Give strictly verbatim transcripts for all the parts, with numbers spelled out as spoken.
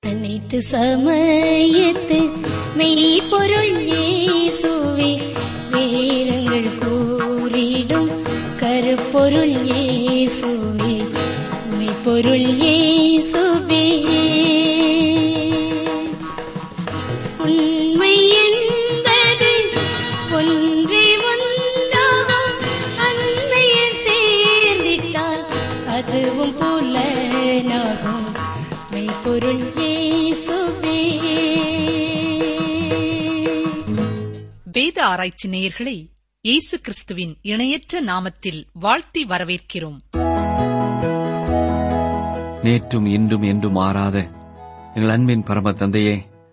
அனைத்து சமயத்து மெய்ப்பொருள் இயேசுவே, வேதங்கள் கூறிடும் கருப்பொருள் இயேசுவே, மெய்ப்பொருள் இயேசுவே. உண்மை என்பது ஒன்றே ஒன்றாகும், அன்மையில் சேர்ந்திட்டால் அதுவும் புலனாகும், மெய்ப்பொருள் இயேசுவே. வேத ஆராய்ச்சி நேயர்களை இயேசு கிறிஸ்துவின் இணையற்ற நாமத்தில் வாழ்த்தி வரவேற்கிறோம். நேற்றும் இன்றும் என்றும் மாறாத எங்கள் அன்பின் பரம தந்தையே,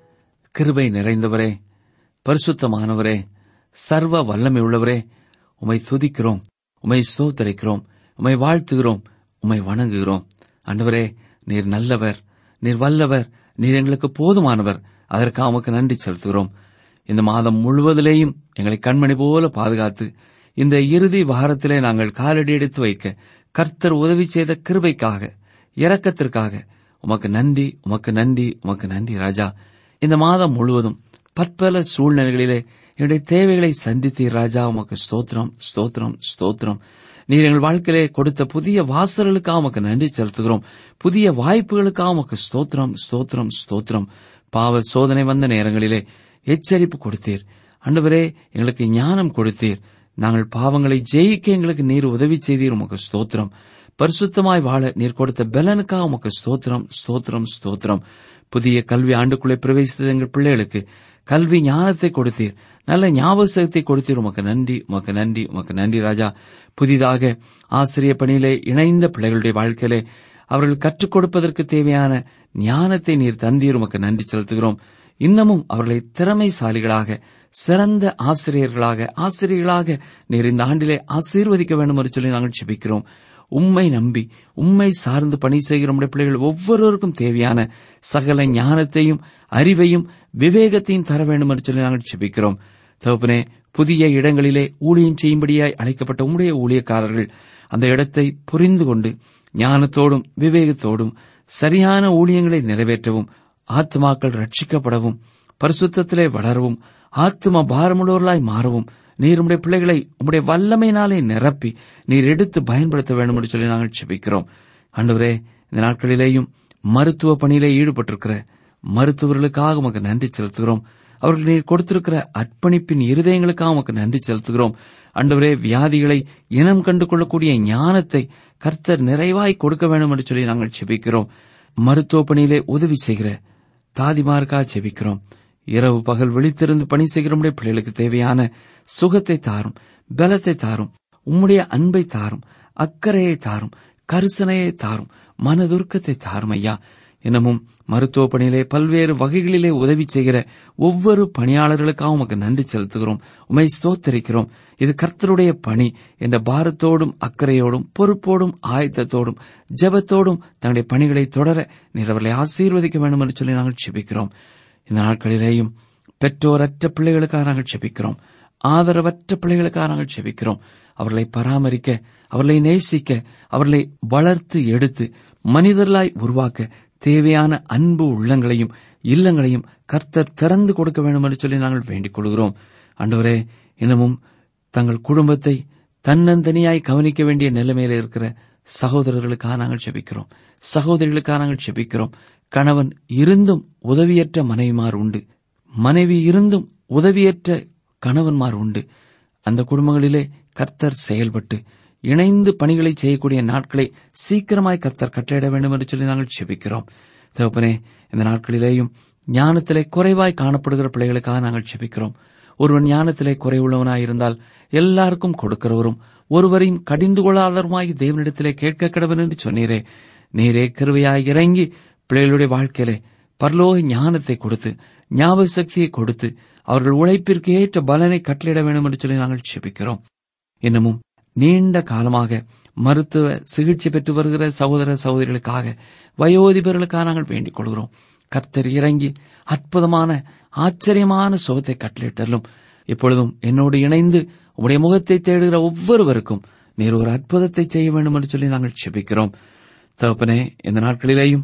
கிருபை நிறைந்தவரே, பரிசுத்தமானவரே, சர்வ வல்லமை உள்ளவரே, உம்மை துதிக்கிறோம், உம்மை ஸ்தோத்திரிக்கிறோம், உம்மை வாழ்த்துகிறோம், உம்மை வணங்குகிறோம். ஆண்டவரே, நீர் நல்லவர், நீர் வல்லவர், நீர் எங்களுக்கு போதுமானவர். அதற்காக உமக்கு நன்றி செலுத்துகிறோம். இந்த மாதம் முழுவதிலேயும் எங்களை கண்மணி போல பாதுகாத்து இந்த இறுதி வாரத்திலே நாங்கள் காலடி எடுத்து வைக்க கர்த்தர் உதவி செய்த கிருபைக்காக, இரக்கத்திற்காக உமக்கு நன்றி, உமக்கு நன்றி, உமக்கு நன்றி ராஜா. இந்த மாதம் முழுவதும் பற்பல சூழ்நிலைகளிலே என்னுடைய தேவைகளை சந்தித்தீர் ராஜா. உமக்கு ஸ்தோத்திரம், ஸ்தோத்திரம், ஸ்தோத்திரம். நீர் எங்கள் வாழ்க்கையிலே கொடுத்த புதிய வாசல்களுக்காக உமக்கு நன்றி செலுத்துகிறோம். புதிய வாய்ப்புகளுக்காக உமக்கு ஸ்தோத்திரம், ஸ்தோத்திரம், ஸ்தோத்திரம். பாவ சோதனை வந்த நேரங்களிலே எச்சரிப்பு கொடுத்தீர் ஆண்டவரே, எங்களுக்கு ஞானம் கொடுத்தீர். நாங்கள் பாவங்களை ஜெயிக்க எங்களுக்கு நீர் உதவி செய்தீர். உமக்கு ஸ்தோத்திரம். பரிசுத்தமாய் வாழ நீர் கொடுத்த பலனுக்காக உமக்கு ஸ்தோத்திரம், ஸ்தோத்திரம், ஸ்தோத்திரம். புதிய கல்வி ஆண்டுக்குள்ளே பிரவேசித்த எங்கள் பிள்ளைகளுக்கு கல்வி ஞானத்தை கொடுத்தீர், நல்ல ஞாபகத்தை கொடுத்தீர். உமக்கு நன்றி, உமக்கு நன்றி, உமக்கு நன்றி ராஜா. புதிதாக ஆசிரிய பணியிலே இணைந்த பிள்ளைகளுடைய வாழ்க்கையிலே அவர்கள் கற்றுக் கொடுப்பதற்கு தேவையான ஞானத்தை நீர் தந்தீர். உமக்கு நன்றி செலுத்துகிறோம். இன்னமும் அவர்களை திறமைசாலிகளாக, சிறந்த ஆசிரியர்களாக, ஆசிரியர்களாக நீர் இந்த ஆண்டிலே ஆசீர்வதிக்க வேண்டும் என்று சொல்லி நாங்கள் ஜெபிக்கிறோம். உம்மை நம்பி உம்மை சார்ந்து பணி செய்கிற நம்முடைய பிள்ளைகள் ஒவ்வொருவருக்கும் தேவையான சகல ஞானத்தையும், அறிவையும், விவேகத்தையும் தர வேண்டும் என்று சொல்லி நாங்கள் ஜெபிக்கிறோம். தகப்பனே, புதிய இடங்களிலே ஊழியம் செய்யும்படியாய் அழைக்கப்பட்ட உம்முடைய ஊழியக்காரர்கள் அந்த இடத்தை புரிந்து கொண்டு ஞானத்தோடும் விவேகத்தோடும் சரியான ஊழியங்களை நிறைவேற்றவும், ஆத்மாக்கள் ரட்சிக்கப்படவும், பரிசுத்தத்திலே வளரவும், ஆத்மா பாரமுள்ளவர்களாய் மாறவும் நீர் உம்முடைய பிள்ளைகளை உம்முடைய வல்லமையினாலே நிரப்பி நீர் எடுத்து பயன்படுத்த வேண்டும் என்று சொல்லி நாங்கள் ஜெபிக்கிறோம். ஆண்டவரே, இந்த நாட்களிலேயும் மருத்துவ பணியிலே ஈடுபட்டிருக்கிற மருத்துவர்களுக்காக உமக்கு நன்றி செலுத்துகிறோம். அவர்கள் நீர் கொடுத்திருக்கிற அர்ப்பணிப்பின் இருதயங்களுக்காக உமக்கு நன்றி செலுத்துகிறோம். ஆண்டவரே, வியாதிகளை இனம் கண்டு கொள்ளக்கூடிய ஞானத்தை கர்த்தர் நிறைவாய் கொடுக்க வேண்டும் என்று சொல்லி நாங்கள் ஜெபிக்கிறோம். மருத்துவ பணியிலே உதவி செய்கிற தாதிமாருக்காக ஜெபிக்கிறோம். இரவு பகல் விழித்திருந்து பணி செய்கிற நம்முடைய பிள்ளைகளுக்கு தேவையான சுகத்தை தாரும், பலத்தை தாரும், உம்முடைய அன்பை தாரும், அக்கறையை தாரும், கரிசனையை தாரும், மனதுருக்கத்தை தாரும் ஐயா. இன்னமும் மருத்துவ பணியிலே பல்வேறு வகைகளிலே உதவி செய்கிற ஒவ்வொரு பணியாளர்களுக்காக உமக்கு நன்றி செலுத்துகிறோம், உம்மை ஸ்தோத்திரிக்கிறோம். இது கர்த்தருடைய பணி என்ற பாரத்தோடும் அக்கறையோடும் பொறுப்போடும் ஆயத்தத்தோடும் ஜெபத்தோடும் தன்னுடைய பணிகளை தொடர நீர் அவர்களை ஆசீர்வதிக்க வேண்டும் என்று சொல்லி நாங்கள் ஜெபிக்கிறோம். இந்த நாட்களிலேயும் பெற்றோரற்ற பிள்ளைகளுக்காக நாங்கள் ஜெபிக்கிறோம். ஆதரவற்ற பிள்ளைகளுக்காக நாங்கள் ஜெபிக்கிறோம். அவர்களை பராமரிக்க, அவர்களை நேசிக்க, அவர்களை வளர்த்து எடுத்து மனிதர்களாய் உருவாக்க தேவையான அன்பு உள்ளங்களையும் இல்லங்களையும் கர்த்தர் திறந்து கொடுக்க வேண்டும் என்று சொல்லி நாங்கள் வேண்டிக் கொள்கிறோம். ஆண்டவரே, இன்னமும் தங்கள் குடும்பத்தை தன்னந்தனியாய் கவனிக்க வேண்டிய நிலைமையில் இருக்கிற சகோதரர்களுக்காக நாங்கள் ஜெபிக்கிறோம். சகோதரிகளுக்காக நாங்கள் ஜெபிக்கிறோம். கணவன் இருந்தும் உதவியற்ற மனைவிமார் உண்டு, மனைவி இருந்தும் உதவியற்ற கணவன்மார் உண்டு. அந்த குடும்பங்களிலே கர்த்தர் செயல்பட்டு இணைந்து பணிகளை செய்யக்கூடிய நாட்களை சீக்கிரமாய் கர்த்தர் கட்டளையிட வேண்டும் என்று சொல்லி நாங்கள் ஜெபிக்கிறோம். தகப்பனே, இந்த நாட்களிலேயும் ஞானத்திலே குறைவாய் காணப்படுகிற பிள்ளைகளுக்காக நாங்கள் ஜெபிக்கிறோம். ஒருவன் ஞானத்திலே குறைவுள்ளவனாயிருந்தால் எல்லாருக்கும் கொடுக்கிறவரும் ஒருவரையும் கடிந்து கொள்ளாதவருமாய் தேவனிடத்திலே கேட்க கடவன் என்று சொன்னீரே. நீரே கிருபையாய் இறங்கி பிள்ளைகளுடைய வாழ்க்கையிலே பரலோக ஞானத்தை கொடுத்து, ஞாபக சக்தியை கொடுத்து, அவர்கள் உழைப்பிற்கு ஏற்ற பலனை கட்டளையிட வேண்டும் என்று சொல்லி நாங்கள் ஜெபிக்கிறோம். இன்னமும் நீண்ட காலமாக மருத்துவ சிகிச்சை பெற்று வருகிற சகோதர சகோதரிகளுக்காக, வயோதிபர்களுக்காக நாங்கள் வேண்டிக் கொள்கிறோம். கர்த்தர் இறங்கி அற்புதமான ஆச்சரியமான சுகத்தை கட்டளையிட்டாலும் இப்பொழுதும் என்னோடு இணைந்து உம்முடைய முகத்தை தேடுகிற ஒவ்வொருவருக்கும் நீர் ஒரு அற்புதத்தை செய்ய வேண்டும் என்று சொல்லி நாங்கள் ஜெபிக்கிறோம். தகப்பனே, இந்த நாட்களிலேயும்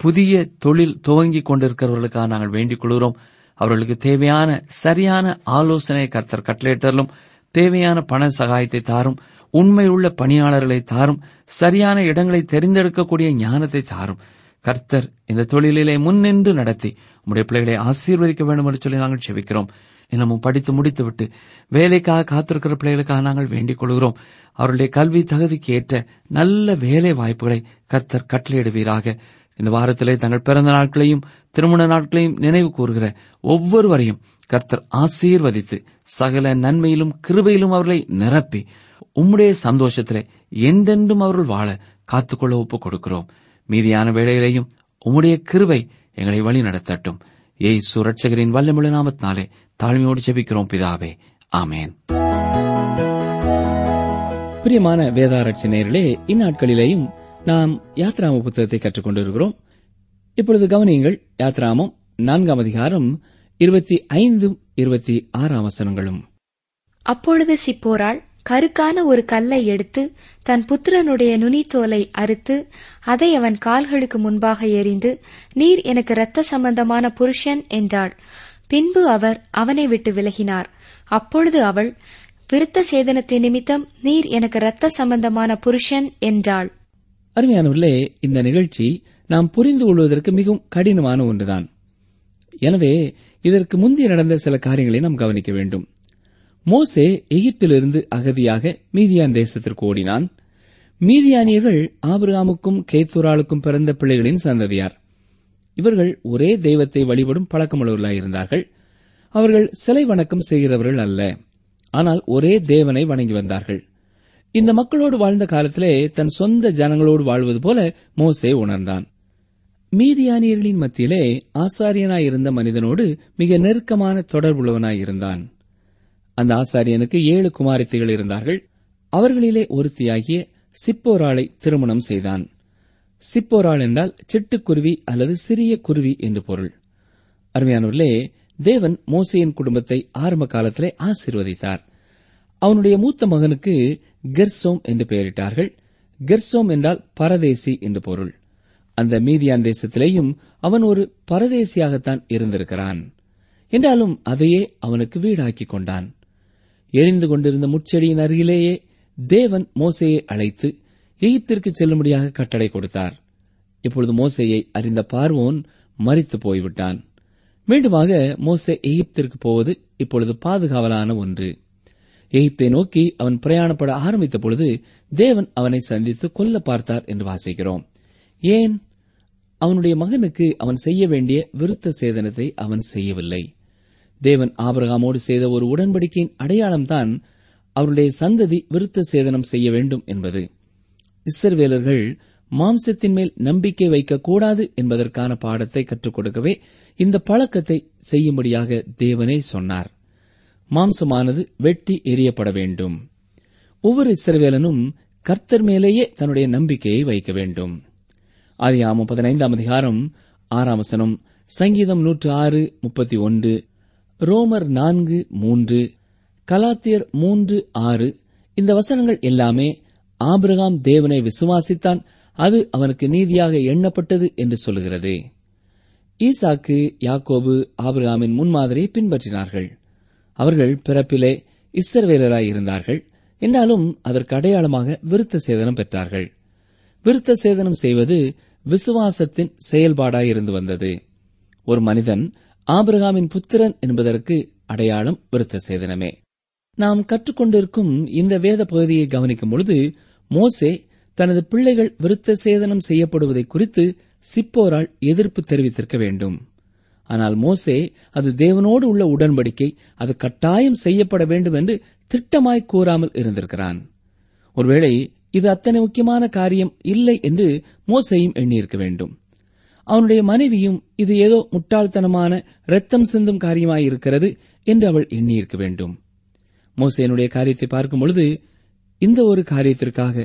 புதிய தொழில் துவங்கிக் கொண்டிருக்கிறவர்களுக்காக நாங்கள் வேண்டிக் கொள்கிறோம். அவர்களுக்கு தேவையான சரியான ஆலோசனை கர்த்தர் கட்டளையிட்டாலும், தேவையான பண சகாயத்தை தாரும், உண்மையுள்ள பணியாளர்களை தாரும், சரியான இடங்களை தெரிந்தெடுக்கக்கூடிய ஞானத்தை தாரும். கர்த்தர் இந்த தொழிலிலே முன்னின்று நடத்தி உம்முடைய பிள்ளைகளை ஆசீர்வதிக்க வேண்டும் என்று சொல்லி நாங்கள் செபிக்கிறோம். இன்னமும் படித்து முடித்துவிட்டு வேலைக்காக காத்திருக்கிற பிள்ளைகளுக்காக நாங்கள் வேண்டிக் கொள்கிறோம். அவருடைய கல்வி தகுதிக்கு ஏற்ற நல்ல வேலை வாய்ப்புகளை கர்த்தர் கட்டளையிடுவீராக. இந்த வாரத்திலே தங்கள் பிறந்த நாட்களையும் திருமண நாட்களையும் நினைவு கூறுகிற ஒவ்வொருவரையும் கர்த்தர் ஆசீர்வதித்து சகல நன்மையிலும் கிருபையிலும் அவர்களை நிரப்பி உம்முடைய சந்தோஷத்திலே என்றென்றும் அவர்கள் வாழ காத்துக்கொள்ள ஒப்புக் கொடுக்கிறோம். மீதியான வேளையிலேயும் உம்முடைய கிருபை எங்களை வழி நடத்தட்டும். இயேசு இரட்சகரின் வல்லமுள்ள நாமத்தினாலே தாழ்மையோடு ஜெபிக்கிறோம் பிதாவே, ஆமேன். பிரியமான வேதாராய்ச்சி நேயர்களே, இந்நாட்களிலேயும் நாம் யாத்ராம புத்தகத்தை கற்றுக்கொண்டிருக்கிறோம். இப்பொழுது கவனியுங்கள். யாத்ராமம் நான்காம் அதிகாரம் இருபத்தி ஐந்து இருபத்தி ஆறாம் வசனங்களும். அப்பொழுது சிப்போராள் கருக்கான ஒரு கல்லை எடுத்து தன் புத்திரனுடைய நுனித்தோலை அறுத்து அதை அவன் கால்களுக்கு முன்பாக எறிந்து, நீர் எனக்கு இரத்த சம்பந்தமான புருஷன் என்றாள். பின்பு அவர் அவனை விட்டு விலகினார். அப்பொழுது அவள், விருத்த சேதனத்தின் நிமித்தம் நீர் எனக்கு இரத்த சம்பந்தமான புருஷன் என்றாள். அருமையானவர்களே, இந்த நிகழ்ச்சி நாம் புரிந்து கொள்வதற்கு மிகவும் கடினமான ஒன்றுதான். எனவே இதற்கு முந்தைய நடந்த சில காரியங்களை நாம் கவனிக்க வேண்டும். மோசே எகிப்திலிருந்து அகதியாக மீதியான் தேசத்திற்கு ஓடினான். மீதியானியர்கள் ஆபிரகாமுக்கும் கேத்தூராளுக்கும் பிறந்த பிள்ளைகளின் சந்ததியார். இவர்கள் ஒரே தெய்வத்தை வழிபடும் பழக்கமுள்ளவர்களாயிருந்தார்கள். அவர்கள் சிலை வணக்கம் செய்கிறவர்கள் அல்ல, ஆனால் ஒரே தேவனை வணங்கி வந்தார்கள். இந்த மக்களோடு வாழ்ந்த காலத்திலே தன் சொந்த ஜனங்களோடு வாழ்வது போல மோசே உணர்ந்தான். மீதியானியர்களின் மத்தியிலே ஆசாரியனாயிருந்த மனிதனோடு மிக நெருக்கமான தொடர்புள்ளவனாயிருந்தான். அந்த ஆசாரியனுக்கு ஏழு குமாரத்திகள் இருந்தார்கள். அவர்களிலே ஒருத்தியாகிய சிப்போராளை திருமணம் செய்தான். சிப்போராள் என்றால் சிட்டுக்குருவி அல்லது சிறிய குருவி என்று பொருள். அருமையானவர்களே, தேவன் மோசேயின் குடும்பத்தை ஆரம்ப காலத்திலே ஆசீர்வதித்தார். அவனுடைய மூத்த மகனுக்கு கெர்சோம் என்று பெயரிட்டார்கள். கெர்சோம் என்றால் பரதேசி என்று பொருள். அந்த மீதியான் தேசத்திலேயும் அவன் ஒரு பரதேசியாகத்தான் இருந்திருக்கிறான். என்றாலும் அதையே அவனுக்கு வீடாக்கிக் கொண்டான். எரிந்து கொண்டிருந்த முட்செடியின் அருகிலேயே தேவன் மோசேயை அழைத்து எகிப்திற்கு செல்லும்படியாக கட்டளை கொடுத்தார். இப்பொழுது மோசேயை அறிந்த பார்வோன் மரித்து போய்விட்டான். மீண்டுமாக மோசே எகிப்திற்கு போவது இப்பொழுது பாதுகாவலான ஒன்று. எகிப்தை நோக்கி அவன் பிரயாணப்பட ஆரம்பித்த பொழுது தேவன் அவனை சந்தித்து கொல்ல பார்த்தார் என்று வாசிக்கிறோம். ஏன்? அவனுடைய மகனுக்கு அவன் செய்ய வேண்டிய விருத்த சேதனத்தை அவன் செய்யவில்லை. தேவன் ஆபிரகாமோடு செய்த ஒரு உடன்படிக்கையின் அடையாளம்தான் அவருடைய சந்ததி விருத்த சேதனம் செய்ய வேண்டும் என்பது. இஸ்ரவேலர்கள் மாம்சத்தின் மேல் நம்பிக்கை வைக்கக்கூடாது என்பதற்கான பாடத்தை கற்றுக் கொடுக்கவே இந்த பழக்கத்தை செய்யும்படியாக தேவனே சொன்னார். மாம்சமானது வெட்டி எறியப்பட வேண்டும். ஒவ்வொரு இஸ்ரவேலனும் கர்த்தர் மேலேயே தன்னுடைய நம்பிக்கையை வைக்க வேண்டும். ஆதியாகமம் பதினைந்தாம் அதிகாரம் ஆறாம் வசனம், சங்கீதம் நூற்று ஆறு முப்பத்தி ஒன்று, ரோமர் நான்கு மூன்று, கலாத்தியர் மூன்று ஆறு, இந்த வசனங்கள் எல்லாமே ஆபிரகாம் தேவனை விசுவாசித்தான், அது அவனுக்கு நீதியாக எண்ணப்பட்டது என்று சொல்லுகிறது. ஈசாக்கு, யாக்கோபு ஆபிரகாமின் முன்மாதிரியை பின்பற்றினார்கள். அவர்கள் பிறப்பிலே இஸ்ரவேலராய் இருந்தார்கள். என்றாலும் அதற்கு அடையாளமாக விருத்த சேதனம் பெற்றார்கள். விருத்த சேதனம் செய்வது விசுவாசத்தின் செயல்பாடாயிருந்து வந்தது. ஒரு மனிதன் ஆபிரகாமின் புத்திரன் என்பதற்கு அடையாளம் விருத்த சேதனமே. நாம் கற்றுக்கொண்டிருக்கும் இந்த வேத பகுதியை கவனிக்கும் பொழுது மோசே தனது பிள்ளைகள் விருத்த சேதனம் செய்யப்படுவதை குறித்து சிப்போரால் எதிர்ப்பு தெரிவித்திருக்க வேண்டும். ஆனால் மோசே அது தேவனோடு உள்ள உடன்படிக்கை, அது கட்டாயம் செய்யப்பட வேண்டும் என்று திட்டமாய் கூறாமல் இருந்திருக்கிறான். ஒருவேளை இது அத்தனை முக்கியமான காரியம் இல்லை என்று மோசேயும் எண்ணியிருக்க வேண்டும். அவனுடைய மனைவியும் இது ஏதோ முட்டாள்தனமான இரத்தம் சிந்தும் காரியமாயிருக்கிறது என்று அவள் எண்ணியிருக்க வேண்டும். மோசேனுடைய காரியத்தை பார்க்கும் பொழுது இந்த ஒரு காரியத்திற்காக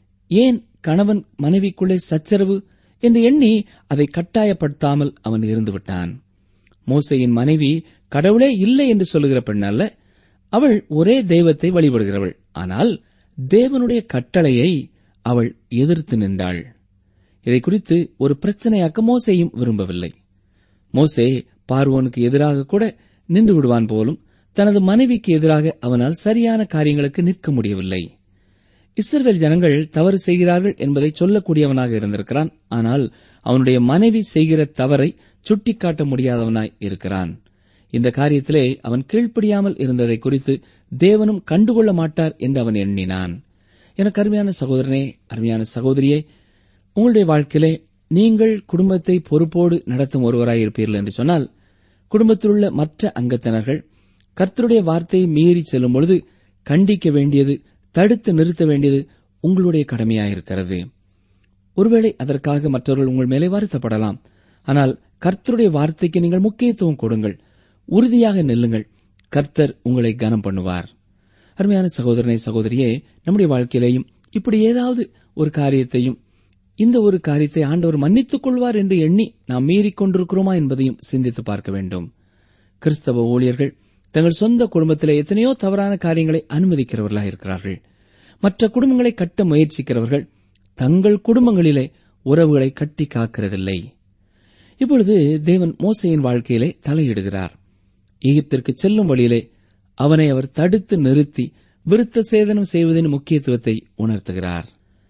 ஏன் கணவன் மனைவிக்குள்ளே சச்சரவு என்று எண்ணி அதை கட்டாயப்படுத்தாமல் அவன் இருந்துவிட்டான். மோசேயின் மனைவி கடவுளே இல்லை என்று சொல்லுகிற பெண் அல்ல. அவள் ஒரே தெய்வத்தை வழிபடுகிறவள். ஆனால் தேவனுடைய கட்டளையை அவள் எதிர்த்து நின்றாள். இதை குறித்து ஒரு பிரச்சனையாக்க மோசேயும் விரும்பவில்லை. மோசே பார்வோனுக்கு எதிராக கூட நின்று விடுவான் போலும் தனது மனைவிக்கு எதிராக அவனால் சரியான காரியங்களுக்கு நிற்க முடியவில்லை. இஸ்ரவேல் ஜனங்கள் தவறு செய்கிறார்கள் என்பதை சொல்லக்கூடியவனாக இருந்திருக்கிறான். ஆனால் அவனுடைய மனைவி செய்கிற தவறை சுட்டிக்காட்ட முடியாதவனாய் இருக்கிறான். இந்த காரியத்திலே அவன் கீழ்ப்படியாமல் இருந்ததை குறித்து தேவனும் கண்டுகொள்ள மாட்டார் என்று அவன் எண்ணினான். எனக்கு அருமையான சகோதரனே, அருமையான சகோதரியே, உங்களுடைய வாழ்க்கையிலே நீங்கள் குடும்பத்தை பொறுப்போடு நடத்தும் ஒருவராயிருப்பீர்கள் என்று சொன்னால், குடும்பத்திலுள்ள மற்ற அங்கத்தினர்கள் கர்த்தருடைய வார்த்தையை மீறி செல்லும் பொழுது கண்டிக்க வேண்டியது, தடுத்து நிறுத்த வேண்டியது உங்களுடைய கடமையாயிருக்கிறது. ஒருவேளை அதற்காக மற்றவர்கள் உங்கள் மேலே வருத்தப்படலாம். ஆனால் கர்த்தருடைய வார்த்தைக்கு நீங்கள் முக்கியத்துவம் கொடுங்கள், உறுதியாக நெல்லுங்கள். கர்த்தர் உங்களை கனம் பண்ணுவார். அருமையான சகோதரனை, சகோதரியே, நம்முடைய வாழ்க்கையிலேயும் இப்படி ஏதாவது ஒரு காரியத்தையும் இந்த ஒரு காரியத்தை ஆண்டவர் மன்னித்துக் கொள்வார் என்று எண்ணி நாம் மீறிக் கொண்டிருக்கிறோமா என்பதையும் சிந்தித்து பார்க்க வேண்டும். கிறிஸ்தவ ஊழியர்கள் தங்கள் சொந்த குடும்பத்திலே எத்தனையோ தவறான காரியங்களை அனுமதிக்கிறவர்களாக இருக்கிறார்கள். மற்ற குடும்பங்களை கட்ட முயற்சிக்கிறவர்கள் தங்கள் குடும்பங்களிலே உறவுகளை கட்டி காக்கிறதில்லை. இப்பொழுது தேவன் மோசேயின் வாழ்க்கையிலே தலையிடுகிறார். எகிப்திற்கு செல்லும் வழியிலே அவனை அவர் தடுத்து நிறுத்தி விருத்த சேதனம் செய்வதின் முக்கியத்துவத்தை உணர்த்துகிறார்.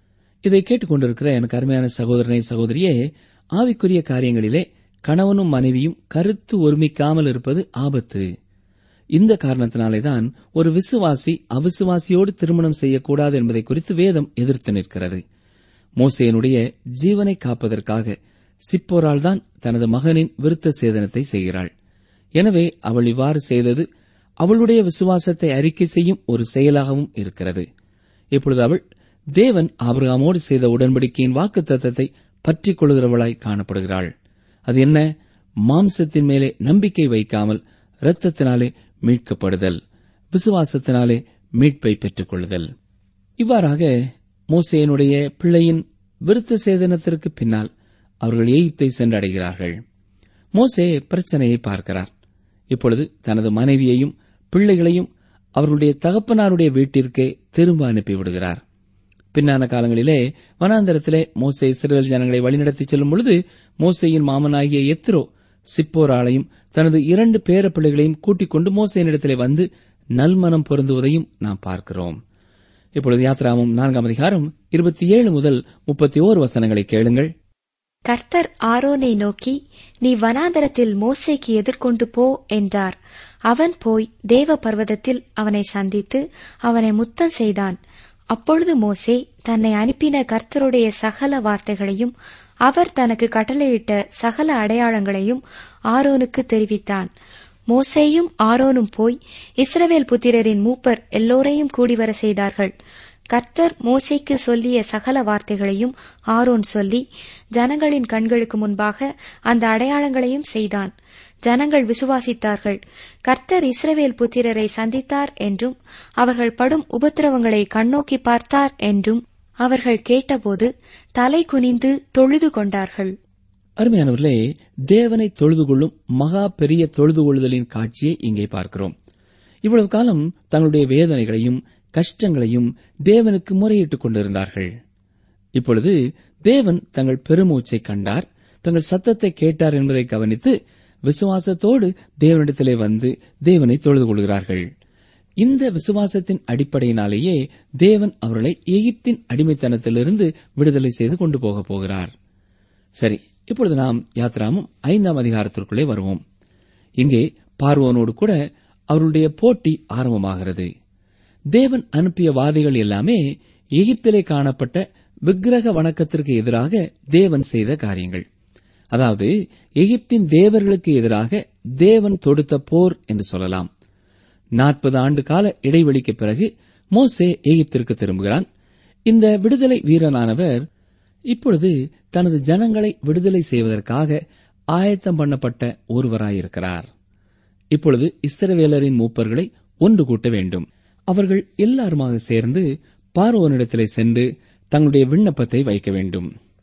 இதை கேட்டுக்கொண்டிருக்கிற எனக்கு அருமையான சகோதரனை, சகோதரியே, ஆவிக்குரிய காரியங்களிலே கணவனும் மனைவியும் கருத்து ஒருமிக்காமல் இருப்பது ஆபத்து. இந்த காரணத்தினாலேதான் ஒரு விசுவாசி அவிசுவாசியோடு திருமணம் செய்யக்கூடாது என்பதை குறித்து வேதம் எதிர்த்து நிற்கிறது. மோசேயினுடைய ஜீவனை காப்பதற்காக சிப்போரால் தான் தனது மகனின் விருத்த சேதனத்தை செய்கிறாள். எனவே அவள் இவ்வாறு செய்தது அவளுடைய விசுவாசத்தை அறிக்கை செய்யும் ஒரு செயலாகவும் இருக்கிறது. இப்பொழுது அவள் தேவன் ஆபிரகாமோடு செய்த உடன்படிக்கையின் வாக்குத்தத்தத்தை பற்றிக் கொள்கிறவளாய் காணப்படுகிறாள். அது என்ன? மாம்சத்தின் மேலே நம்பிக்கை வைக்காமல் இரத்தத்தினாலே மீட்கப்படுதல், விசுவாசத்தினாலே மீட்பை பெற்றுக் கொள்ளுதல். இவ்வாறாக மோசேயினுடைய பிள்ளையின் விருத்த சேதனத்திற்கு பின்னால் அவர்கள் எகிப்தை சென்றடைகிறார்கள். மோசே பிரச்சனையை பார்க்கிறார். இப்பொழுது தனது மனைவியையும் பிள்ளைகளையும் அவர்களுடைய தகப்பனாருடைய வீட்டிற்கே திரும்ப அனுப்பிவிடுகிறார். பின்னான காலங்களிலே வனாந்தரத்திலே மோசே இஸ்ரவேல் ஜனங்களை வழிநடத்தி செல்லும் பொழுது மோசேயின் மாமனாகிய எத்ரோ சிப்போராளையும் தனது இரண்டு பேர பிள்ளைகளையும் கூட்டிக் கொண்டு மோசேயினிடத்திலே வந்து நல்மனம் பொருந்துவதையும் நாம் பார்க்கிறோம். இப்பொழுது யாத்ராகமம் நான்காம் அதிகாரம் இருபத்தி ஏழு முதல் முப்பத்தி ஓரு வசனங்களை கேளுங்கள். கர்த்தர் ஆரோனை நோக்கி, நீ வனாந்தரத்தில் மோசேக்கு எதிர்கொண்டு போ என்றார். அவன் போய் தேவ பர்வதத்தில் அவனை சந்தித்து அவனை முத்தம் செய்தான். அப்பொழுது மோசே தன்னை அனுப்பின கர்த்தருடைய சகல வார்த்தைகளையும் அவர் தனக்கு கட்டளையிட்ட சகல அடையாளங்களையும் ஆரோனுக்கு தெரிவித்தான். மோசேயும் ஆரோனும் போய் இஸ்ரவேல் புத்திரரின் மூப்பர் எல்லோரையும் கூடிவர செய்தார்கள். கர்த்தர் மோசேக்கு சொல்லிய சகல வார்த்தைகளையும் ஆரோன் சொல்லி ஜனங்களின் கண்களுக்கு முன்பாக அந்த அடையாளங்களையும் செய்தான். ஜனங்கள் விசுவாசித்தார்கள். கர்த்தர் இஸ்ரவேல் புத்திரரை சந்தித்தார் என்றும் அவர்கள் படும் உபத்திரவங்களை கண்ணோக்கி பார்த்தார் என்றும் அவர்கள் கேட்டபோது தலை குனிந்து தொழுது கொண்டார்கள். அருமையானவர்களே, தேவனை தொழுது கொள்ளும் மகா பெரிய தொழுது கொள்ளுதலின் காட்சியை இங்கே பார்க்கிறோம். இவ்வளவு காலம் தங்களுடைய வேதனைகளையும் கஷ்டங்களையும் தேவனுக்கு முறையிட்டுக் கொண்டிருந்தார்கள். இப்பொழுது தேவன் தங்கள் பெருமூச்சை கண்டார், தங்கள் சத்தத்தை கேட்டார் என்பதை கவனித்து விசுவாசத்தோடு தேவனிடத்திலே வந்து தேவனை தொழுது கொள்கிறார்கள். இந்த விசுவாசத்தின் அடிப்படையினாலேயே தேவன் அவர்களை எகிப்தின் அடிமைத்தனத்திலிருந்து விடுதலை செய்து கொண்டு போகப் போகிறார். சரி, இப்பொழுது நாம் யாத்ராகமம் ஐந்தாம் அதிகாரத்திற்குள்ளே வருவோம். இங்கே பார்வோனோடு கூட அவர்களுடைய போட்டி ஆரம்பமாகிறது. தேவன் அனுப்பிய வாதிகள் எல்லாமே எகிப்திலே காணப்பட்ட விக்கிரக வணக்கத்திற்கு எதிராக தேவன் செய்த காரியங்கள். அதாவது எகிப்தின் தேவர்களுக்கு எதிராக தேவன் தொடுத்த போர் என்று சொல்லலாம். நாற்பது ஆண்டு கால இடைவெளிக்கு பிறகு மோசே எகிப்திற்கு திரும்புகிறான். இந்த விடுதலை வீரனானவர் இப்பொழுது தனது ஜனங்களை விடுதலை செய்வதற்காக ஆயத்தம் பண்ணப்பட்ட ஒருவராயிருக்கிறார். இப்பொழுது இஸ்ரவேலரின் மூப்பர்களை ஒன்று கூட்ட வேண்டும். அவர்கள் எல்லாருமாக சேர்ந்து பார்வோனிடத்திலே சென்று தங்களுடைய விண்ணப்பத்தை வைக்க வேண்டும்.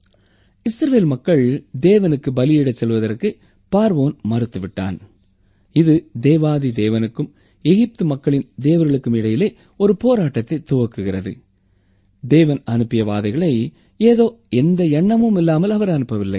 இஸ்ரவேல் மக்கள் தேவனுக்கு பலியிடச் செல்வதற்கு பார்வோன் மறுத்துவிட்டான். இது தேவாதி தேவனுக்கும் எகிப்து மக்களின் தேவர்களுக்கும் இடையிலே ஒரு போராட்டத்தை துவக்குகிறது. தேவன் அனுப்பிய வாதைகளை ஏதோ எந்த எண்ணமும் இல்லாமல் அவர் அனுப்பவில்லை.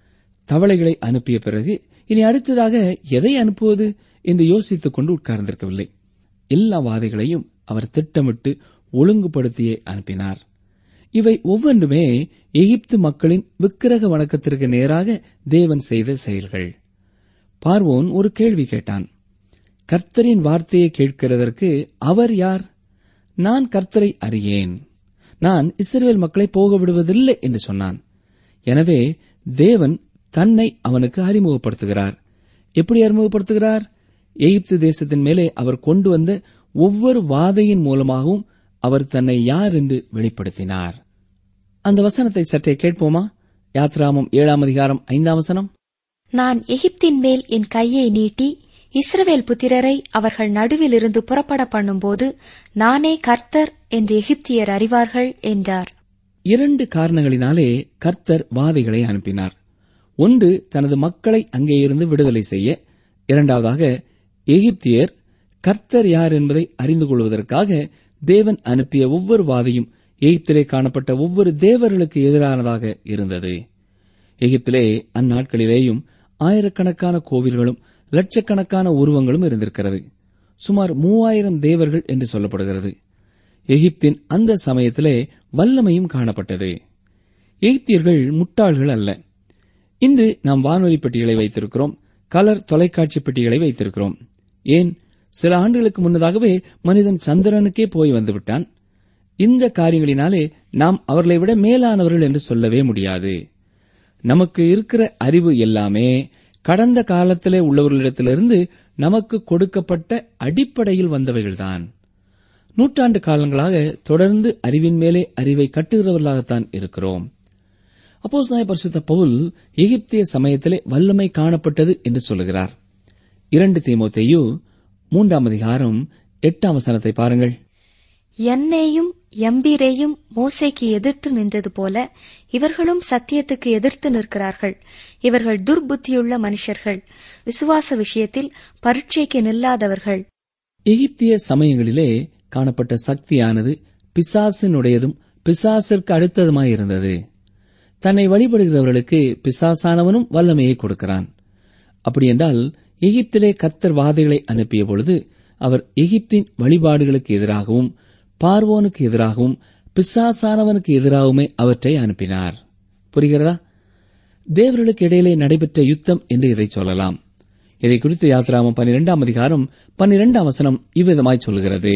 தவளைகளை அனுப்பிய பிறகு இனி அடுத்ததாக எதை அனுப்புவது என்று யோசித்துக் கொண்டு உட்கார்ந்திருக்கவில்லை. எல்லா வாதைகளையும் அவர் திட்டமிட்டு ஒழுங்குபடுத்தியே அனுப்பினார். இவை ஒவ்வொன்றுமே எகிப்து மக்களின் விக்கிரக வணக்கத்திற்கு நேராக தேவன் செய்த செயல்கள். பார்வோன் ஒரு கேள்வி கேட்டான். கர்த்தரின் வார்த்தையை கேட்கிறதற்கு அவர் யார்? நான் கர்த்தரை அறியேன், நான் இஸ்ரவேல் மக்களை போக விடுவதில்லை என்று சொன்னான். எனவே தேவன் தன்னை அவனுக்கு அறிமுகப்படுத்துகிறார். எப்படி அறிமுகப்படுத்துகிறார்? எகிப்து தேசத்தின் மேலே அவர் கொண்டு வந்த ஒவ்வொரு வாதையின் மூலமாகவும் அவர் தன்னை யார் என்று வெளிப்படுத்தினார். அந்த வசனத்தை சற்றே கேட்போமா? யாத்ராமம் ஏழாம் அதிகாரம் ஐந்தாம் வசனம். நான் எகிப்தின் மேல் என் கையை நீட்டி இஸ்ரவேல் புத்திரரை அவர்கள் நடுவில் இருந்து புறப்பட பண்ணும்போது நானே கர்த்தர் என்று எகிப்தியர் அறிவார்கள் என்றார். இரண்டு காரணங்களினாலே கர்த்தர் வாதைகளை அனுப்பினார். ஒன்று, தனது மக்களை அங்கே இருந்து விடுதலை செய்ய. இரண்டாவதாக, எகிப்தியர் கர்த்தர் யார் என்பதை அறிந்து கொள்வதற்காக தேவன் அனுப்பிய ஒவ்வொரு வாதையும் எகிப்திலே காணப்பட்ட ஒவ்வொரு தேவர்களுக்கு எதிரானதாக இருந்தது. எகிப்திலே அந்நாட்களிலேயும் ஆயிரக்கணக்கான கோவில்களும் லட்சக்கணக்கான உருவங்களும் இருந்திருக்கிறது. சுமார் மூவாயிரம் தேவர்கள் என்று சொல்லப்படுகிறது. எகிப்தின் அந்த சமயத்திலே வல்லமையும் காணப்பட்டது. எகிப்தியர்கள் முட்டாள்கள் அல்ல. இன்று நாம் வானொலி பெட்டிகளை வைத்திருக்கிறோம், கலர் தொலைக்காட்சி பெட்டிகளை வைத்திருக்கிறோம். ஏன், சில ஆண்டுகளுக்கு முன்னதாகவே மனிதன் சந்திரனுக்கே போய் வந்துவிட்டான். இந்த காரியங்களினாலே நாம் அவர்களை விட மேலானவர்கள் என்று சொல்லவே முடியாது. நமக்கு இருக்கிற அறிவு எல்லாமே கடந்த காலத்திலே உள்ளவர்களிடத்திலிருந்து நமக்கு கொடுக்கப்பட்ட அடிப்படையில் வந்தவைகள்தான். நூற்றாண்டு காலங்களாக தொடர்ந்து அறிவின் மேலே அறிவை கட்டுகிறவர்களாகத்தான் இருக்கிறோம். அப்போஸ்தலனாகிய பரிசுத்த பவுல் எகிப்திய சமயத்திலே வல்லமை காணப்பட்டது என்று சொல்லுகிறார். இரண்டு தீமோத்தேயு மூன்றாம் அதிகாரம் எட்டாம் வசனத்தை பாருங்கள். என்னையும் எம்பீரேயும் மோசேக்கு எதிர்த்து நின்றது போல இவர்களும் சத்தியத்துக்கு எதிர்த்து நிற்கிறார்கள். இவர்கள் துர்புத்தியுள்ள மனுஷர்கள், விசுவாச விஷயத்தில் பரீட்சைக்கு நில்லாதவர்கள். எகிப்திய சமயங்களிலே காணப்பட்ட சக்தியானது பிசாசினுடையதும் பிசாசிற்கு அடுத்ததுமாயிருந்தது. தன்னை வழிபடுகிறவர்களுக்கு பிசாசானவனும் வல்லமையை கொடுக்கிறான். அப்படியென்றால் எகிப்திலே கர்த்தர் வாதைகளை அனுப்பிய பொழுது அவர் எகிப்தின் வழிபாடுகளுக்கு எதிராகவும் பார்வோனுக்கு எதிராகவும் பிசாசானவனுக்கு எதிராகவுமே அவற்றை அனுப்பினார். புரிகிறதா? தேவர்களுக்கு இடையிலே நடைபெற்ற யுத்தம் என்று இதை சொல்லலாம். இதை குறித்து யாத்ராமம் பன்னிரெண்டாம் அதிகாரம் பன்னிரெண்டாம் வசனம் இவ்விதமாய் சொல்கிறது.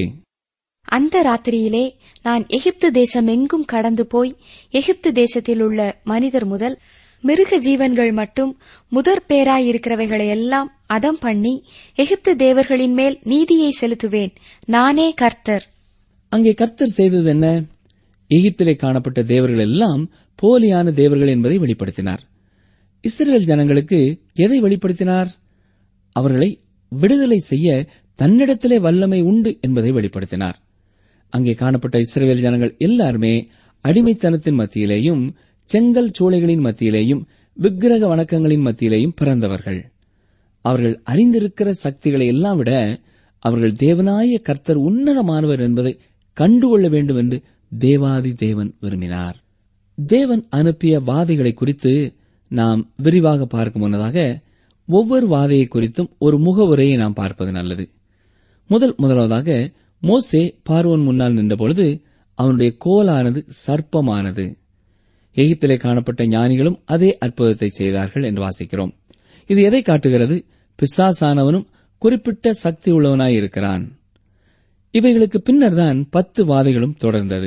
அந்த ராத்திரியிலே நான் எகிப்து தேசம் எங்கும் கடந்து போய் எகிப்து தேசத்தில் உள்ள மனிதர் முதல் மிருக ஜீவன்கள் மட்டும் முதற் பேராயிருக்கிறவைகளை எல்லாம் அதம் பண்ணி எகிப்து தேவர்களின் மேல் நீதியை செலுத்துவேன். நானே கர்த்தர். அங்கே கர்த்தர் செய்தது என்ன? எகிப்திலே காணப்பட்ட தேவர்கள் எல்லாம் போலியான தேவர்கள் என்பதை வெளிப்படுத்தினார். இஸ்ரவேல் ஜனங்களுக்கு எதை வெளிப்படுத்தினார்? அவர்களை விடுதலை செய்ய தன்னிடத்திலே வல்லமை உண்டு என்பதை வெளிப்படுத்தினார். அங்கே காணப்பட்ட இஸ்ரவேல் ஜனங்கள் எல்லாருமே அடிமைத்தனத்தின் மத்தியிலேயும் செங்கல் சூளைகளின் மத்தியிலேயும் விக்கிரக வணக்கங்களின் மத்தியிலேயும் பிறந்தவர்கள். அவர்கள் அறிந்திருக்கிற சக்திகளை எல்லாம் விட அவர்கள் தேவனாய கர்த்தர் உன்னதமானவர் என்பதை கண்டுகொள்ள வேண்டும் என்று தேவாதி தேவன் விரும்பினார். தேவன் அனுப்பிய வாதைகளை குறித்து நாம் விரிவாக பார்க்கும் முன்னதாக ஒவ்வொரு வாதையை குறித்தும் ஒரு முகவுரையை நாம் பார்ப்பது நல்லது. முதல் முதலாவதாக மோசே பார்வோன் முன்னால் நின்றபொழுது அவனுடைய கோலானது சர்ப்பமானது. எகிப்திலே காணப்பட்ட ஞானிகளும் அதே அற்புதத்தை செய்தார்கள் என்று வாசிக்கிறோம். இது எதை காட்டுகிறது? பிசாசானவனும் குறிப்பிட்ட சக்தி உள்ளவனாயிருக்கிறான். இவைகளுக்கு பின்னர்தான் பத்து வாதைகளும் தொடர்ந்தது.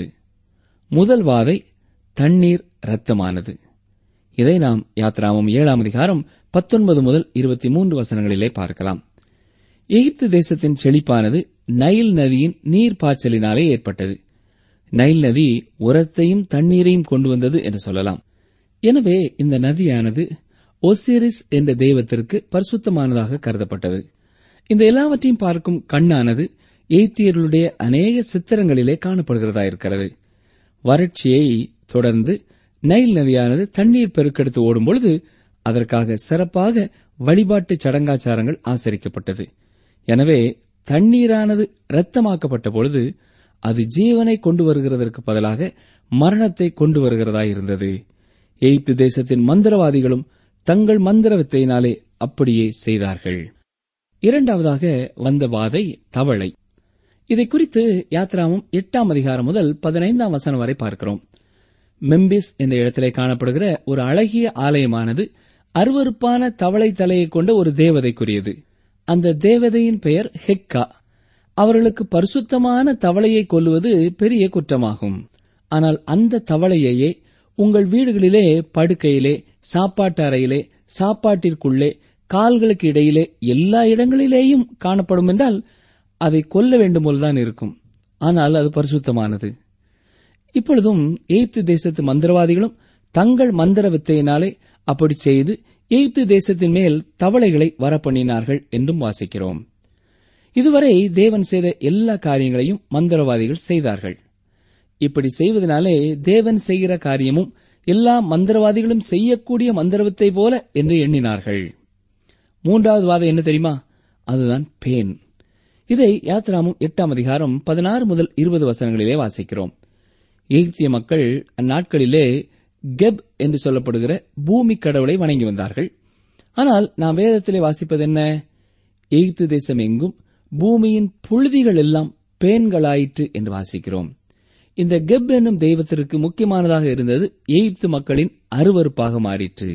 முதல் வாதை தண்ணீர் இரத்தமானது. இதை நாம் யாத்ராமம் ஏழாம் அதிகாரம் பத்தொன்பது முதல் இருபத்தி மூன்று வசனங்களிலே பார்க்கலாம். எகிப்து தேசத்தின் செழிப்பானது நைல் நதியின் நீர் பாய்ச்சலினாலே ஏற்பட்டது. நைல் நதி உரத்தையும் தண்ணீரையும் கொண்டு வந்தது என்று சொல்லலாம். எனவே இந்த நதியானது ஒசிரிஸ் என்ற தெய்வத்திற்கு பரிசுத்தமானதாக கருதப்பட்டது. இந்த எல்லாவற்றையும் பார்க்கும் கண்ணானது எகிப்தியர்களுடைய அநேக சித்திரங்களிலே காணப்படுகிறதா இருக்கிறது. வறட்சியை தொடர்ந்து நைல் நதியானது தண்ணீர் பெருக்கெடுத்து ஓடும்பொழுது அதற்காக சிறப்பாக வழிபாட்டு சடங்காச்சாரங்கள் ஆசரிக்கப்பட்டது. எனவே தண்ணீரானது இரத்தமாக்கப்பட்ட பொழுது அது ஜீவனை கொண்டு வருகிறதற்கு பதிலாக மரணத்தை கொண்டு வருகிறதாயிருந்தது. எகிப்து தேசத்தின் மந்திரவாதிகளும் தங்கள் மந்திர வித்தையினாலே அப்படியே செய்தார்கள். இரண்டாவதாக வந்த வாதை தவளை. இதை குறித்து யாத்ராமம் எட்டாம் அதிகாரம் முதல் பதினைந்தாம் வசனம் வரை பார்க்கிறோம். மெம்பிஸ் என்ற இடத்திலே காணப்படுகிற ஒரு அழகிய ஆலயமானது அருவருப்பான தவளை தலையை கொண்ட ஒரு தேவதைக்குரியது. அந்த தேவதையின் பெயர் ஹெக்கா. அவர்களுக்கு பரிசுத்தமான தவளையை கொல்லுவது பெரிய குற்றமாகும். ஆனால் அந்த தவளையையே உங்கள் வீடுகளிலே படுக்கையிலே, சாப்பாட்டு அறையிலே, சாப்பாட்டிற்குள்ளே, கால்களுக்கு இடையிலே எல்லா இடங்களிலேயும் காணப்படும் என்றால் அதை கொல்ல வேண்டும் போல்தான் இருக்கும். ஆனால் அது பரிசுத்தமானது. இப்பொழுதும் எகிப்து தேசத்து மந்திரவாதிகளும் தங்கள் மந்திர வித்தையினாலே அப்படி செய்து எகிப்து தேசத்தின் மேல் தவளைகளை வரப்பண்ணினார்கள் என்றும் வாசிக்கிறோம். இதுவரை தேவன் செய்த எல்லா காரியங்களையும் மந்திரவாதிகள் செய்தார்கள். இப்படி செய்வதனாலே தேவன் செய்கிற காரியமும் எல்லா மந்திரவாதிகளும் செய்யக்கூடிய மந்திரவித்தை போல என்று எண்ணினார்கள். மூன்றாவது வாதம் என்ன தெரியுமா? அதுதான் பேன். இதை யாத்ராமம் எட்டாம் அதிகாரம் பதினாறு முதல் இருபது வசனங்களிலே வாசிக்கிறோம். எகிப்திய மக்கள் அந்நாட்களிலே கெப் என்று சொல்லப்படுகிற பூமி கடவுளை வணங்கி வந்தார்கள். ஆனால் நாம் வேதத்திலே வாசிப்பது என்ன? எகிப்து தேசம் எங்கும் பூமியின் புழுதிகள் எல்லாம் பேன்களாயிற்று என்று வாசிக்கிறோம். இந்த கெப் என்னும் தெய்வத்திற்கு முக்கியமானதாக இருந்தது எகிப்து மக்களின் அருவருப்பாக மாறிற்று.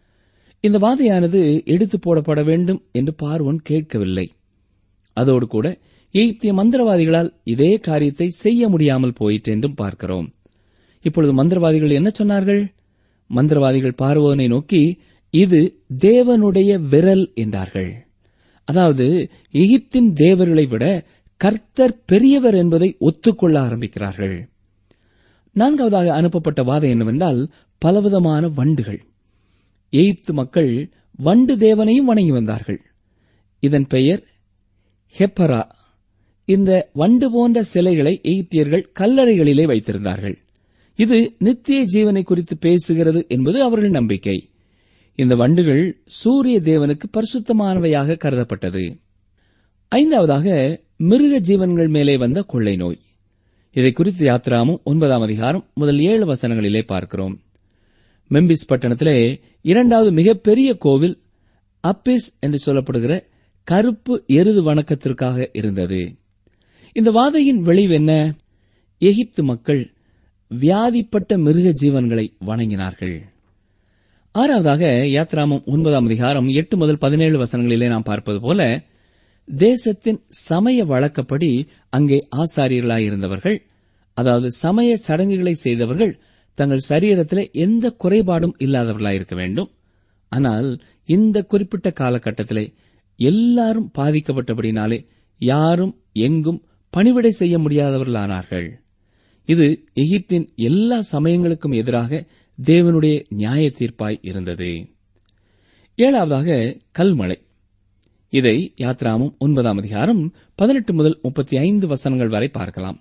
இந்த வாதையானது எடுத்து போடப்பட வேண்டும் என்று பார்வோன் கேட்கவில்லை. அதோடு கூட எகிப்திய மந்திரவாதிகளால் இதே காரியத்தை செய்ய முடியாமல் போயிற்று என்றும் பார்க்கிறோம். இப்பொழுது மந்திரவாதிகள் என்ன சொன்னார்கள்? மந்திரவாதிகள் பார்வோனை நோக்கி இது தேவனுடைய விரல் என்றார்கள். அதாவது எகிப்தின் தேவர்களை விட கர்த்தர் பெரியவர் என்பதை ஒத்துக்கொள்ள ஆரம்பிக்கிறார்கள். நான்காவதாக அனுப்பப்பட்ட வாதம் என்னவென்றால் பலவிதமான வண்டுகள். எகிப்து மக்கள் வண்டு தேவனையும் வணங்கி வந்தார்கள். இதன் பெயர் ஹெப்பரா. இந்த வண்டு போன்ற சிலைகளை எகிப்தியர்கள் கல்லறைகளிலே வைத்திருந்தார்கள். இது நித்திய ஜீவனை குறித்து பேசுகிறது என்பது அவர்கள் நம்பிக்கை. இந்த வண்டுகள் சூரிய தேவனுக்கு பரிசுத்தமானவையாக கருதப்பட்டது. ஐந்தாவதாக மிருக ஜீவன்கள் மேலே வந்த கொள்ளை நோய். இதை குறித்து யாத்ராமும் ஒன்பதாம் அதிகாரம் முதல் ஏழு வசனங்களிலே பார்க்கிறோம். மெம்பிஸ் பட்டணத்திலே இரண்டாவது மிகப்பெரிய கோவில் அப்பிஸ் என்று சொல்லப்படுகிற கருப்பு எருது வணக்கத்திற்காக இருந்தது. இந்த வாதையின் விளைவு என்ன? எகிப்து மக்கள் வியாதிப்பட்ட மிருக ஜீவன்களை வணங்கினார்கள். ஆறாவதாக யாத்ராமம் ஒன்பதாம் அதிகாரம் எட்டு முதல் பதினேழு வசனங்களிலே நாம் பார்ப்பது போல தேசத்தின் சமய வழக்கப்படி அங்கே ஆசாரியர்களாயிருந்தவர்கள், அதாவது சமய சடங்குகளை செய்தவர்கள் தங்கள் சரீரத்திலே எந்த குறைபாடும் இல்லாதவர்களாயிருக்க வேண்டும். ஆனால் இந்த குறிப்பிட்ட காலகட்டத்திலே எல்லாரும் பாதிக்கப்பட்டபடினாலே யாரும் எங்கும் பணிவிடை செய்ய முடியாதவர்களானார்கள். இது எகிப்தின் எல்லா சமயங்களுக்கும் எதிராக தேவனுடைய நியாய தீர்ப்பாய் இருந்தது. ஏழாவதாக கல்மழை. இதை யாத்ராமும் ஒன்பதாம் அதிகாரம் பதினெட்டு முதல் முப்பத்தி ஐந்து வசனங்கள் வரை பார்க்கலாம்.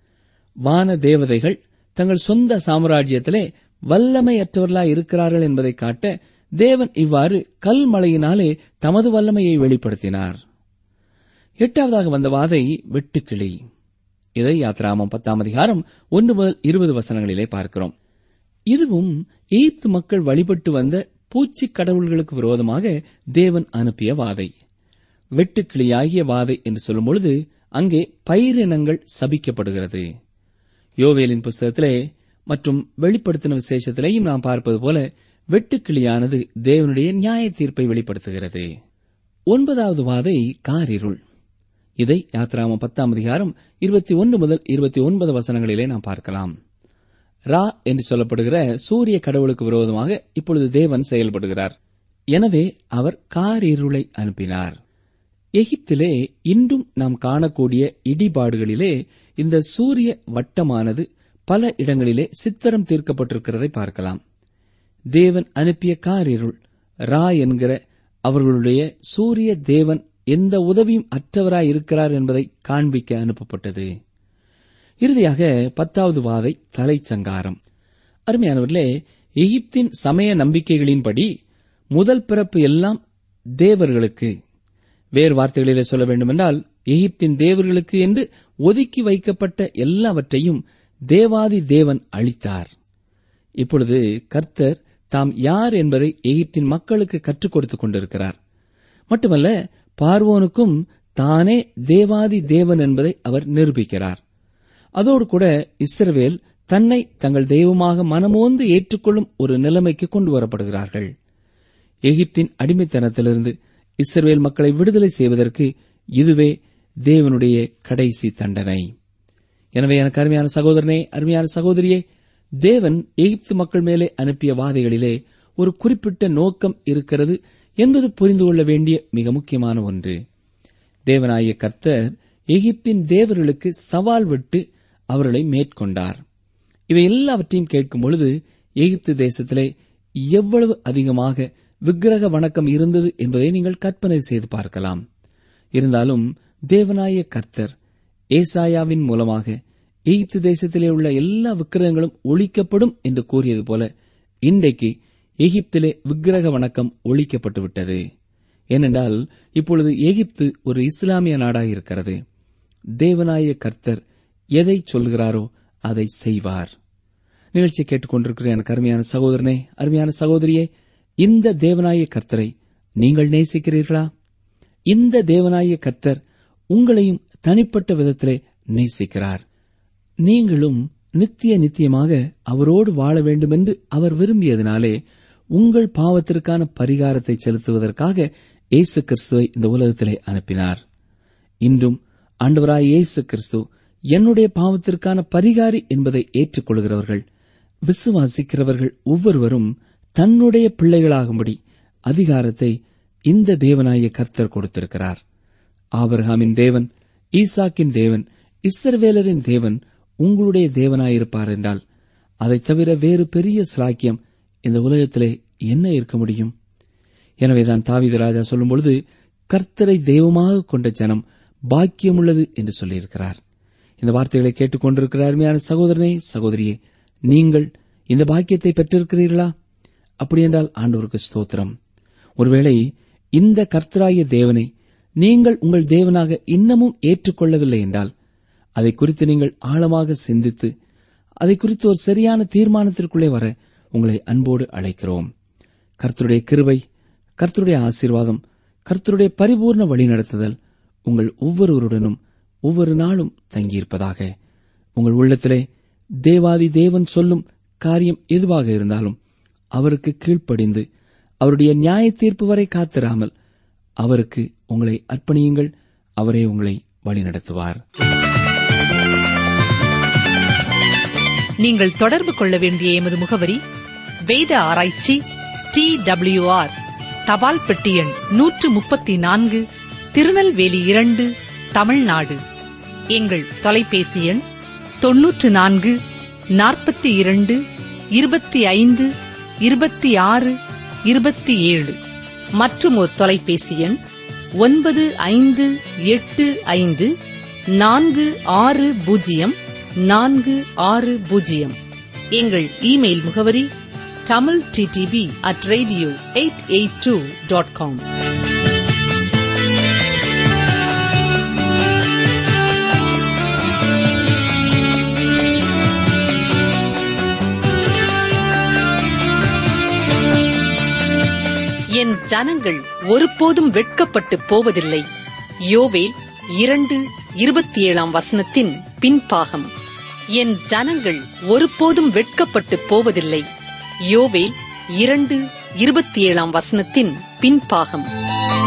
வான தேவதைகள் தங்கள் சொந்த சாம்ராஜ்யத்திலே வல்லமையற்றவர்களாய் இருக்கிறார்கள் என்பதை காட்ட தேவன் இவ்வாறு கல்மழையினாலே தமது வல்லமையை வெளிப்படுத்தினார். எட்டாவதாக வந்த வாதை வெட்டுக்கிளி. இதை யாத்ராமம் பத்தாம் அதிகாரம் ஒன்று முதல் இருபது வசனங்களிலே பார்க்கிறோம். இதுவும் எகிப்து மக்கள் வழிபட்டு வந்த பூச்சி கடவுள்களுக்கு விரோதமாக தேவன் அனுப்பிய வாதை. வெட்டுக்கிளியாகிய வாதை என்று சொல்லும் பொழுது அங்கே பயிரினங்கள் சபிக்கப்படுகிறது. யோவேலின் புஸ்தகத்திலே மற்றும் வெளிப்படுத்தின விசேஷத்திலேயும் நாம் பார்ப்பது போல வெட்டுக்கிளியானது தேவனுடைய நியாய தீர்ப்பை வெளிப்படுத்துகிறது. ஒன்பதாவது வாதை காரிருள். இதை யாத்ராமம் பத்தாம் அதிகாரம் இருபத்தி ஒன்று முதல் இருபத்தி ஒன்பது வசனங்களிலே நாம் பார்க்கலாம். ரா என்று சொல்லப்படுகிற சூரிய கடவுளுக்கு விரோதமாக இப்பொழுது தேவன் செயல்படுகிறார். எனவே அவர் காரிருளை அனுப்பினார். எகிப்திலே இன்றும் நாம் காணக்கூடிய இடிபாடுகளிலே இந்த சூரிய வட்டமானது பல இடங்களிலே சித்திரம் தீர்க்கப்பட்டிருக்கிறதை பார்க்கலாம். தேவன் அனுப்பிய காரிருள் ரா என்கிற அவர்களுடைய சூரிய தேவன் எந்த உதவியும் அற்றவராய் இருக்கிறார் என்பதை காண்பிக்க அனுப்பப்பட்டது. இறுதியாக பத்தாவது வாதை தலைச்சங்காரம். அருமையானவர்களே, எகிப்தின் சமய நம்பிக்கைகளின்படி முதல் பிறப்பு எல்லாம் தேவர்களுக்கு, வேறு வார்த்தைகளிலே சொல்ல வேண்டுமென்றால் எகிப்தின் தேவர்களுக்கு என்று ஒதுக்கி வைக்கப்பட்ட எல்லாவற்றையும் தேவாதி தேவன் அளித்தார். இப்பொழுது கர்த்தர் தாம் யார் என்பதை எகிப்தின் மக்களுக்கு கற்றுக் கொடுத்துக் கொண்டிருக்கிறார். மட்டுமல்ல, பார்வோனுக்கும் தானே தேவாதி தேவன் என்பதை அவர் நிரூபிக்கிறார். அதோடு கூட இஸ்ரவேல் தன்னை தங்கள் தெய்வமாக மனமோந்து ஏற்றுக்கொள்ளும் ஒரு நிலைமைக்கு கொண்டு வரப்படுகிறார்கள். எகிப்தின் அடிமைத்தனத்திலிருந்து இஸ்ரவேல் மக்களை விடுதலை செய்வதற்கு இதுவே தேவனுடைய கடைசி தண்டனை. எனவே எனக்கு அருமையான சகோதரனே, அருமையான சகோதரியே, தேவன் எகிப்து மக்கள் மேலே அனுப்பிய வாதைகளிலே ஒரு குறிப்பிட்ட நோக்கம் இருக்கிறது என்பது புரிந்து கொள்ள வேண்டிய மிக முக்கியமான ஒன்று. தேவனாகிய கர்த்தர் எகிப்தின் தேவர்களுக்கு சவால் விட்டு அவர்களை மேற்கொண்டார். இவை எல்லாவற்றையும் கேட்கும் பொழுது எகிப்து தேசத்திலே எவ்வளவு அதிகமாக விக்கிரக வணக்கம் இருந்தது என்பதை நீங்கள் கற்பனை செய்து பார்க்கலாம். இருந்தாலும் தேவனாய கர்த்தர் ஏசாயாவின் மூலமாக எகிப்து தேசத்திலே உள்ள எல்லா விக்கிரகங்களும் ஒழிக்கப்படும் என்று கூறியது போல இன்றைக்கு எகிப்திலே விக்கிரக வணக்கம் ஒழிக்கப்பட்டுவிட்டது. ஏனென்றால் இப்பொழுது எகிப்து ஒரு இஸ்லாமிய நாடாயிருக்கிறது. தேவனாய கர்த்தர் எதை சொல்கிறாரோ அதை செய்வார். நிகழ்ச்சி கேட்டுக்கொண்டிருக்கிற எனக்கு அருமையான சகோதரனே, அருமையான சகோதரியே, இந்த தேவனாய கர்த்தரை நீங்கள் நேசிக்கிறீர்களா? இந்த தேவனாய கர்த்தர் உங்களையும் தனிப்பட்ட விதத்திலே நேசிக்கிறார். நீங்களும் நித்திய நித்தியமாக அவரோடு வாழ வேண்டும் என்று அவர் விரும்பியதினாலே உங்கள் பாவத்திற்கான பரிகாரத்தை செலுத்துவதற்காக இயேசு கிறிஸ்துவை இந்த உலகத்திலே அனுப்பினார். இன்றும் ஆண்டவராய் இயேசு கிறிஸ்து என்னுடைய பாவத்திற்கான பரிகாரி என்பதை ஏற்றுக்கொள்கிறவர்கள், விசுவாசிக்கிறவர்கள் ஒவ்வொருவரும் தன்னுடைய பிள்ளைகளாகும்படி அதிகாரத்தை இந்த தேவனாய கர்த்தர் கொடுத்திருக்கிறார். ஆபிரகாமின் தேவன், ஈசாக்கின் தேவன், இஸ்ரவேலரின் தேவன் உங்களுடைய தேவனாயிருப்பார் என்றால் அதைத் தவிர வேறு பெரிய சிலாக்கியம் இந்த உலகத்திலே என்ன இருக்க முடியும்? எனவேதான் தாவீது ராஜா சொல்லும்பொழுது, கர்த்தரை தெய்வமாக கொண்ட ஜனம் பாக்கியமுள்ளது என்று சொல்லியிருக்கிறார். இந்த வார்த்தைகளை கேட்டுக் கொண்டிருக்கிற அருமையான சகோதரனே, சகோதரியே, நீங்கள் இந்த பாக்கியத்தை பெற்றிருக்கிறீர்களா? அப்படியென்றால் ஆண்டவருக்கு ஸ்தோத்திரம். ஒருவேளை இந்த கர்த்தராகிய தேவனை நீங்கள் உங்கள் தேவனாக இன்னமும் ஏற்றுக்கொள்ளவில்லை என்றால் அதை குறித்து நீங்கள் ஆழமாக சிந்தித்து அதை குறித்து ஒரு சரியான தீர்மானத்திற்குள்ளே வர உங்களை அன்போடு அழைக்கிறோம். கர்த்தருடைய கிருபை, கர்த்தருடைய ஆசீர்வாதம், கர்த்தருடைய பரிபூர்ண வழிநடத்துதல் உங்கள் ஒவ்வொருவருடனும் ஒவ்வொரு நாளும் தங்கியிருப்பதாக. உங்கள் உள்ளத்திலே தேவாதி தேவன் சொல்லும் காரியம் எதுவாக இருந்தாலும் அவருக்கு கீழ்ப்படிந்து அவருடைய நியாய தீர்ப்பு வரை காத்திராமல் அவருக்கு உங்களை அர்ப்பணியுங்கள். அவரே உங்களை வழிநடத்துவார். நீங்கள் தொடர்பு கொள்ள வேண்டிய எமது முகவரி: வேத ஆராய்ச்சி, டி டபிள்யூ ஆர், தபால் பெட்டி எண் நூற்று முப்பத்தி நான்கு, திருநெல்வேலி இரண்டு, தமிழ்நாடு. எங்கள் தொலைபேசி எண் தொன்னூற்று நான்கு நாற்பத்தி இரண்டு இருபத்தி ஐந்து இருபத்தி ஆறு இருபத்தி ஏழு. மற்றும் ஒரு தொலைபேசி எண் ஒன்பது ஐந்து எட்டு ஐந்து நான்கு ஆறு பூஜ்ஜியம் நான்கு ஆறு பூஜ்ஜியம். எங்கள் இமெயில் முகவரி Tamil DTP at radio eight eight two dot com. என் ஜனங்கள் ஒருபோதும் வெட்கப்பட்டு போவதில்லை. யோவேல் இரண்டு இருபத்தி ஏழாம் வசனத்தின் பின்பாகம். என் ஜனங்கள் ஒருபோதும் வெட்கப்பட்டு போவதில்லை. யோவேல் இரண்டு இருபத்தி ஏழாம் வசனத்தின் பின்பாகம்.